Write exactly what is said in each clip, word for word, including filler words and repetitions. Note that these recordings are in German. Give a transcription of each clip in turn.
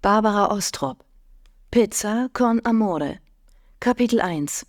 Barbara Ostrop. Pizza con amore. Kapitel eins.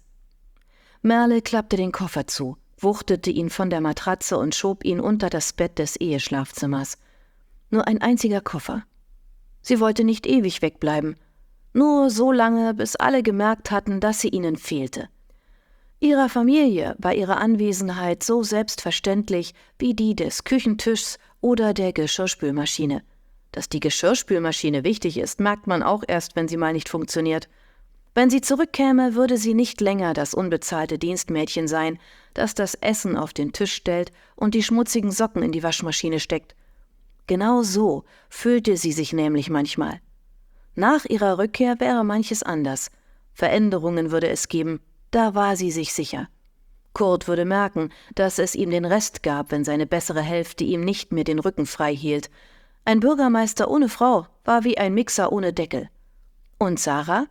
Merle klappte den Koffer zu, wuchtete ihn von der Matratze und schob ihn unter das Bett des Eheschlafzimmers. Nur ein einziger Koffer. Sie wollte nicht ewig wegbleiben. Nur so lange, bis alle gemerkt hatten, dass sie ihnen fehlte. Ihrer Familie war ihre Anwesenheit so selbstverständlich wie die des Küchentischs oder der Geschirrspülmaschine. Dass die Geschirrspülmaschine wichtig ist, merkt man auch erst, wenn sie mal nicht funktioniert. Wenn sie zurückkäme, würde sie nicht länger das unbezahlte Dienstmädchen sein, das das Essen auf den Tisch stellt und die schmutzigen Socken in die Waschmaschine steckt. Genau so fühlte sie sich nämlich manchmal. Nach ihrer Rückkehr wäre manches anders. Veränderungen würde es geben, da war sie sich sicher. Kurt würde merken, dass es ihm den Rest gab, wenn seine bessere Hälfte ihm nicht mehr den Rücken frei hielt. Ein Bürgermeister ohne Frau war wie ein Mixer ohne Deckel. Und Sarah?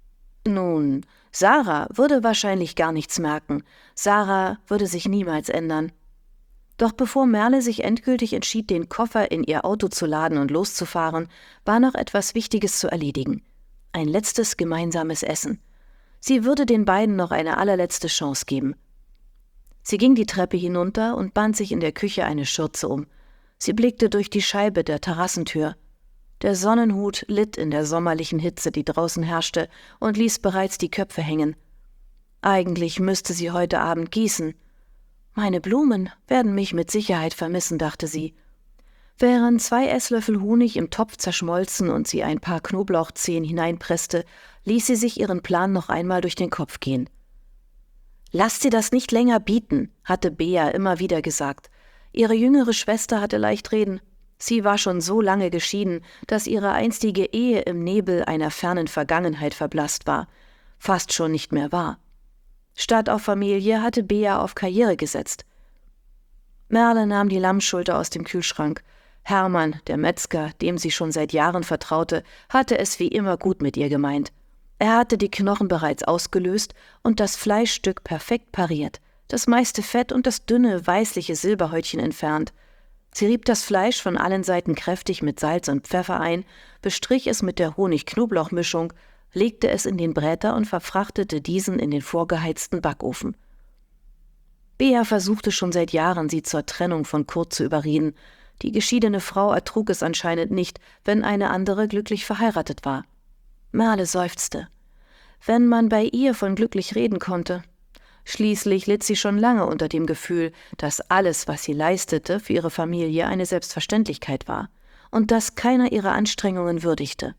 Nun, Sarah würde wahrscheinlich gar nichts merken. Sarah würde sich niemals ändern. Doch bevor Merle sich endgültig entschied, den Koffer in ihr Auto zu laden und loszufahren, war noch etwas Wichtiges zu erledigen. Ein letztes gemeinsames Essen. Sie würde den beiden noch eine allerletzte Chance geben. Sie ging die Treppe hinunter und band sich in der Küche eine Schürze um. Sie blickte durch die Scheibe der Terrassentür. Der Sonnenhut litt in der sommerlichen Hitze, die draußen herrschte, und ließ bereits die Köpfe hängen. Eigentlich müsste sie heute Abend gießen. Meine Blumen werden mich mit Sicherheit vermissen, dachte sie. Während zwei Esslöffel Honig im Topf zerschmolzen und sie ein paar Knoblauchzehen hineinpresste, ließ sie sich ihren Plan noch einmal durch den Kopf gehen. »Lass dir das nicht länger bieten«, hatte Bea immer wieder gesagt. Ihre jüngere Schwester hatte leicht reden. Sie war schon so lange geschieden, dass ihre einstige Ehe im Nebel einer fernen Vergangenheit verblasst war, fast schon nicht mehr war. Statt auf Familie hatte Bea auf Karriere gesetzt. Merle nahm die Lammschulter aus dem Kühlschrank. Hermann, der Metzger, dem sie schon seit Jahren vertraute, hatte es wie immer gut mit ihr gemeint. Er hatte die Knochen bereits ausgelöst und das Fleischstück perfekt pariert, das meiste Fett und das dünne, weißliche Silberhäutchen entfernt. Sie rieb das Fleisch von allen Seiten kräftig mit Salz und Pfeffer ein, bestrich es mit der Honig-Knoblauch-Mischung, legte es in den Bräter und verfrachtete diesen in den vorgeheizten Backofen. Bea versuchte schon seit Jahren, sie zur Trennung von Kurt zu überreden. Die geschiedene Frau ertrug es anscheinend nicht, wenn eine andere glücklich verheiratet war. Merle seufzte. Wenn man bei ihr von glücklich reden konnte. Schließlich litt sie schon lange unter dem Gefühl, dass alles, was sie leistete, für ihre Familie eine Selbstverständlichkeit war und dass keiner ihrer Anstrengungen würdigte.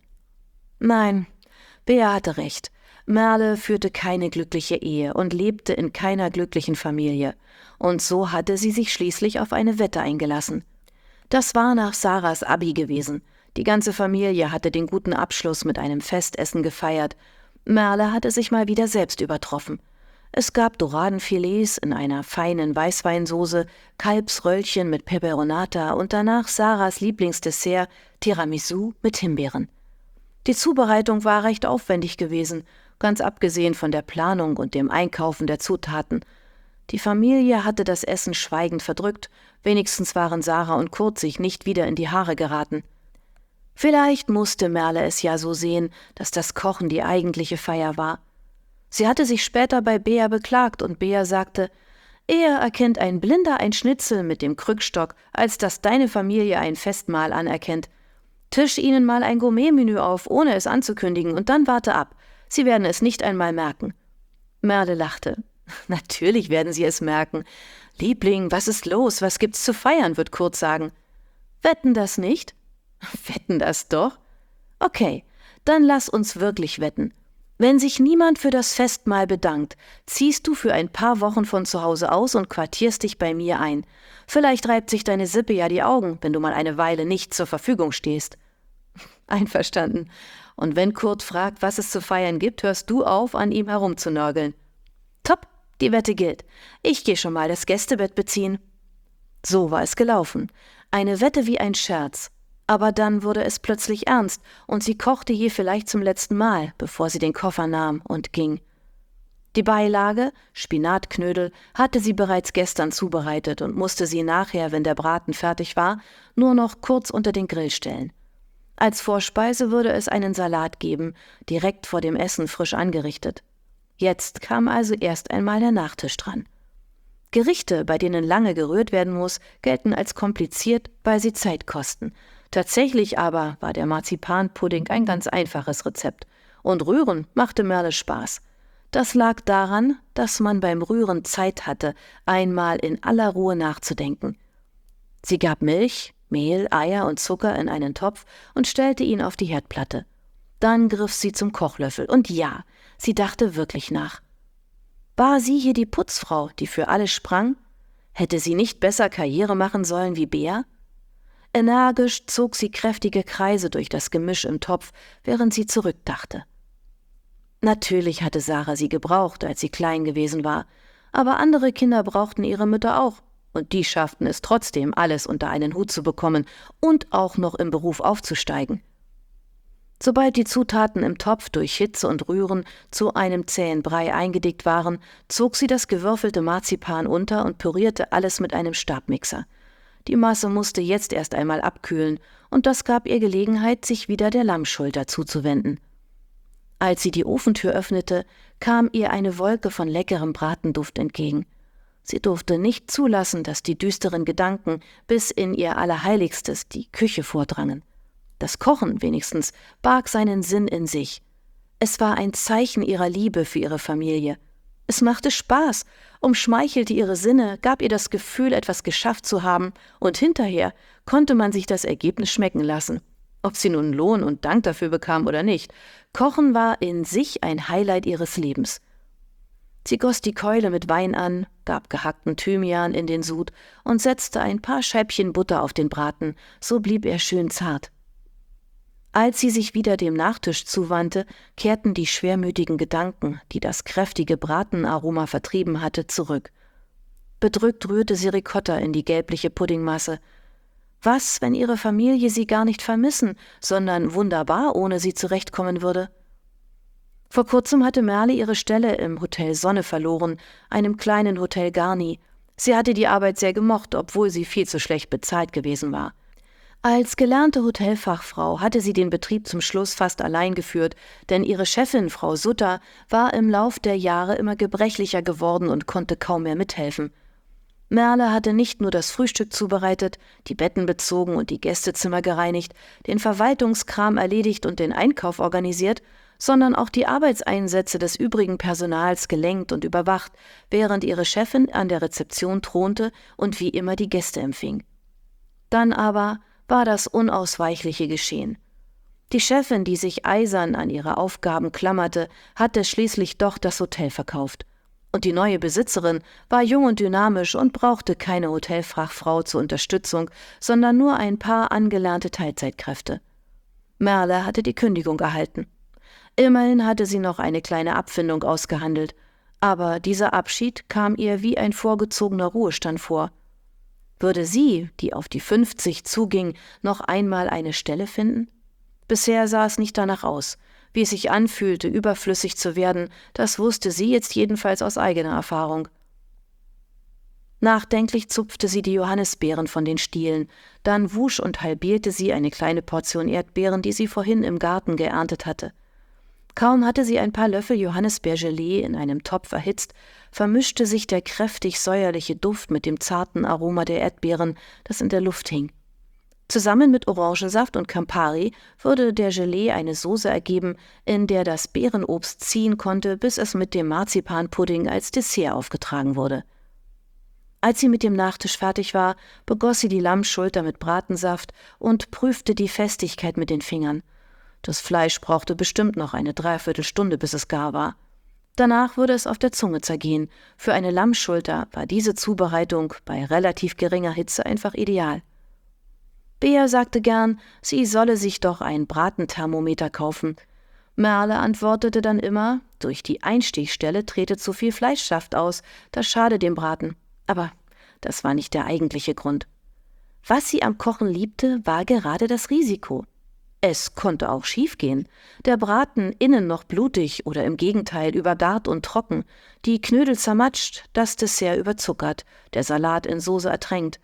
Nein, Bea hatte recht. Merle führte keine glückliche Ehe und lebte in keiner glücklichen Familie. Und so hatte sie sich schließlich auf eine Wette eingelassen. Das war nach Sarahs Abi gewesen. Die ganze Familie hatte den guten Abschluss mit einem Festessen gefeiert. Merle hatte sich mal wieder selbst übertroffen. Es gab Doradenfilets in einer feinen Weißweinsoße, Kalbsröllchen mit Peperonata und danach Sarahs Lieblingsdessert, Tiramisu mit Himbeeren. Die Zubereitung war recht aufwendig gewesen, ganz abgesehen von der Planung und dem Einkaufen der Zutaten. Die Familie hatte das Essen schweigend verdrückt, wenigstens waren Sarah und Kurt sich nicht wieder in die Haare geraten. Vielleicht musste Merle es ja so sehen, dass das Kochen die eigentliche Feier war. Sie hatte sich später bei Bea beklagt und Bea sagte, eher erkennt ein Blinder ein Schnitzel mit dem Krückstock, als dass deine Familie ein Festmahl anerkennt. Tisch ihnen mal ein Gourmetmenü auf, ohne es anzukündigen, und dann warte ab. Sie werden es nicht einmal merken. Merle lachte. Natürlich werden sie es merken. Liebling, was ist los? Was gibt's zu feiern, wird Kurt sagen. Wetten das nicht? Wetten das doch? Okay, dann lass uns wirklich wetten. Wenn sich niemand für das Festmahl bedankt, ziehst du für ein paar Wochen von zu Hause aus und quartierst dich bei mir ein. Vielleicht reibt sich deine Sippe ja die Augen, wenn du mal eine Weile nicht zur Verfügung stehst. Einverstanden. Und wenn Kurt fragt, was es zu feiern gibt, hörst du auf, an ihm herumzunörgeln. Top, die Wette gilt. Ich gehe schon mal das Gästebett beziehen. So war es gelaufen. Eine Wette wie ein Scherz. Aber dann wurde es plötzlich ernst und sie kochte je vielleicht zum letzten Mal, bevor sie den Koffer nahm und ging. Die Beilage, Spinatknödel, hatte sie bereits gestern zubereitet und musste sie nachher, wenn der Braten fertig war, nur noch kurz unter den Grill stellen. Als Vorspeise würde es einen Salat geben, direkt vor dem Essen frisch angerichtet. Jetzt kam also erst einmal der Nachtisch dran. Gerichte, bei denen lange gerührt werden muss, gelten als kompliziert, weil sie Zeit kosten. Tatsächlich aber war der Marzipanpudding ein ganz einfaches Rezept. Und Rühren machte Merle Spaß. Das lag daran, dass man beim Rühren Zeit hatte, einmal in aller Ruhe nachzudenken. Sie gab Milch, Mehl, Eier und Zucker in einen Topf und stellte ihn auf die Herdplatte. Dann griff sie zum Kochlöffel und ja, sie dachte wirklich nach. War sie hier die Putzfrau, die für alles sprang? Hätte sie nicht besser Karriere machen sollen wie Bea? Energisch zog sie kräftige Kreise durch das Gemisch im Topf, während sie zurückdachte. Natürlich hatte Sarah sie gebraucht, als sie klein gewesen war, aber andere Kinder brauchten ihre Mütter auch, und die schafften es trotzdem, alles unter einen Hut zu bekommen und auch noch im Beruf aufzusteigen. Sobald die Zutaten im Topf durch Hitze und Rühren zu einem zähen Brei eingedickt waren, zog sie das gewürfelte Marzipan unter und pürierte alles mit einem Stabmixer. Die Masse musste jetzt erst einmal abkühlen, und das gab ihr Gelegenheit, sich wieder der Lammschulter zuzuwenden. Als sie die Ofentür öffnete, kam ihr eine Wolke von leckerem Bratenduft entgegen. Sie durfte nicht zulassen, dass die düsteren Gedanken bis in ihr Allerheiligstes, die Küche, vordrangen. Das Kochen wenigstens barg seinen Sinn in sich. Es war ein Zeichen ihrer Liebe für ihre Familie. Es machte Spaß, umschmeichelte ihre Sinne, gab ihr das Gefühl, etwas geschafft zu haben, und hinterher konnte man sich das Ergebnis schmecken lassen. Ob sie nun Lohn und Dank dafür bekam oder nicht, Kochen war in sich ein Highlight ihres Lebens. Sie goss die Keule mit Wein an, gab gehackten Thymian in den Sud und setzte ein paar Scheibchen Butter auf den Braten, so blieb er schön zart. Als sie sich wieder dem Nachtisch zuwandte, kehrten die schwermütigen Gedanken, die das kräftige Bratenaroma vertrieben hatte, zurück. Bedrückt rührte sie Ricotta in die gelbliche Puddingmasse. Was, wenn ihre Familie sie gar nicht vermissen, sondern wunderbar ohne sie zurechtkommen würde? Vor kurzem hatte Merle ihre Stelle im Hotel Sonne verloren, einem kleinen Hotel Garni. Sie hatte die Arbeit sehr gemocht, obwohl sie viel zu schlecht bezahlt gewesen war. Als gelernte Hotelfachfrau hatte sie den Betrieb zum Schluss fast allein geführt, denn ihre Chefin, Frau Sutter, war im Lauf der Jahre immer gebrechlicher geworden und konnte kaum mehr mithelfen. Merle hatte nicht nur das Frühstück zubereitet, die Betten bezogen und die Gästezimmer gereinigt, den Verwaltungskram erledigt und den Einkauf organisiert, sondern auch die Arbeitseinsätze des übrigen Personals gelenkt und überwacht, während ihre Chefin an der Rezeption thronte und wie immer die Gäste empfing. Dann aber war das Unausweichliche geschehen. Die Chefin, die sich eisern an ihre Aufgaben klammerte, hatte schließlich doch das Hotel verkauft. Und die neue Besitzerin war jung und dynamisch und brauchte keine Hotelfachfrau zur Unterstützung, sondern nur ein paar angelernte Teilzeitkräfte. Merle hatte die Kündigung erhalten. Immerhin hatte sie noch eine kleine Abfindung ausgehandelt, aber dieser Abschied kam ihr wie ein vorgezogener Ruhestand vor. Würde sie, die auf die fünfzig zuging, noch einmal eine Stelle finden? Bisher sah es nicht danach aus. Wie es sich anfühlte, überflüssig zu werden, das wusste sie jetzt jedenfalls aus eigener Erfahrung. Nachdenklich zupfte sie die Johannisbeeren von den Stielen, dann wusch und halbierte sie eine kleine Portion Erdbeeren, die sie vorhin im Garten geerntet hatte. Kaum hatte sie ein paar Löffel Johannisbeergelee in einem Topf erhitzt, vermischte sich der kräftig säuerliche Duft mit dem zarten Aroma der Erdbeeren, das in der Luft hing. Zusammen mit Orangensaft und Campari würde der Gelee eine Soße ergeben, in der das Beerenobst ziehen konnte, bis es mit dem Marzipanpudding als Dessert aufgetragen wurde. Als sie mit dem Nachtisch fertig war, begoss sie die Lammschulter mit Bratensaft und prüfte die Festigkeit mit den Fingern. Das Fleisch brauchte bestimmt noch eine Dreiviertelstunde, bis es gar war. Danach würde es auf der Zunge zergehen. Für eine Lammschulter war diese Zubereitung bei relativ geringer Hitze einfach ideal. Bea sagte gern, sie solle sich doch ein Bratenthermometer kaufen. Merle antwortete dann immer, durch die Einstichstelle trete zu viel Fleischsaft aus, das schade dem Braten. Aber das war nicht der eigentliche Grund. Was sie am Kochen liebte, war gerade das Risiko. Es konnte auch schiefgehen. Der Braten innen noch blutig oder im Gegenteil übergart und trocken, die Knödel zermatscht, das Dessert überzuckert, der Salat in Soße ertränkt.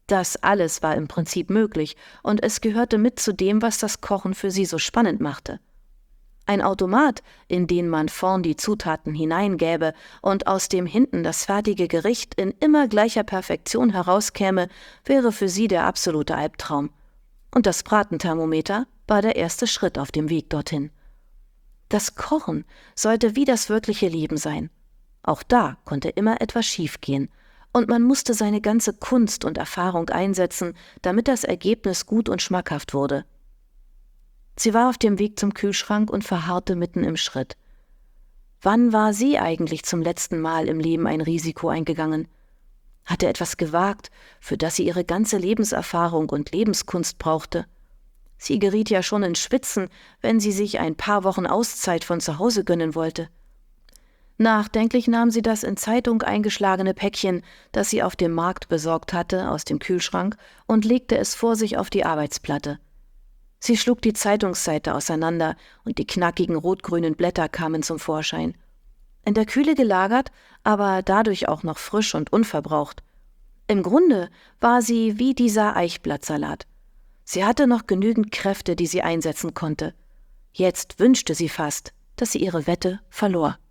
Das alles war im Prinzip möglich, und es gehörte mit zu dem, was das Kochen für sie so spannend machte. Ein Automat, in den man vorn die Zutaten hineingäbe und aus dem hinten das fertige Gericht in immer gleicher Perfektion herauskäme, wäre für sie der absolute Albtraum. Und das Bratenthermometer war der erste Schritt auf dem Weg dorthin. Das Kochen sollte wie das wirkliche Leben sein. Auch da konnte immer etwas schiefgehen, und man musste seine ganze Kunst und Erfahrung einsetzen, damit das Ergebnis gut und schmackhaft wurde. Sie war auf dem Weg zum Kühlschrank und verharrte mitten im Schritt. Wann war sie eigentlich zum letzten Mal im Leben ein Risiko eingegangen? Hatte etwas gewagt, für das sie ihre ganze Lebenserfahrung und Lebenskunst brauchte? Sie geriet ja schon ins Schwitzen, wenn sie sich ein paar Wochen Auszeit von zu Hause gönnen wollte. Nachdenklich nahm sie das in Zeitung eingeschlagene Päckchen, das sie auf dem Markt besorgt hatte, aus dem Kühlschrank und legte es vor sich auf die Arbeitsplatte. Sie schlug die Zeitungsseite auseinander und die knackigen rot-grünen Blätter kamen zum Vorschein. In der Kühle gelagert, aber dadurch auch noch frisch und unverbraucht. Im Grunde war sie wie dieser Eichblattsalat. Sie hatte noch genügend Kräfte, die sie einsetzen konnte. Jetzt wünschte sie fast, dass sie ihre Wette verlor.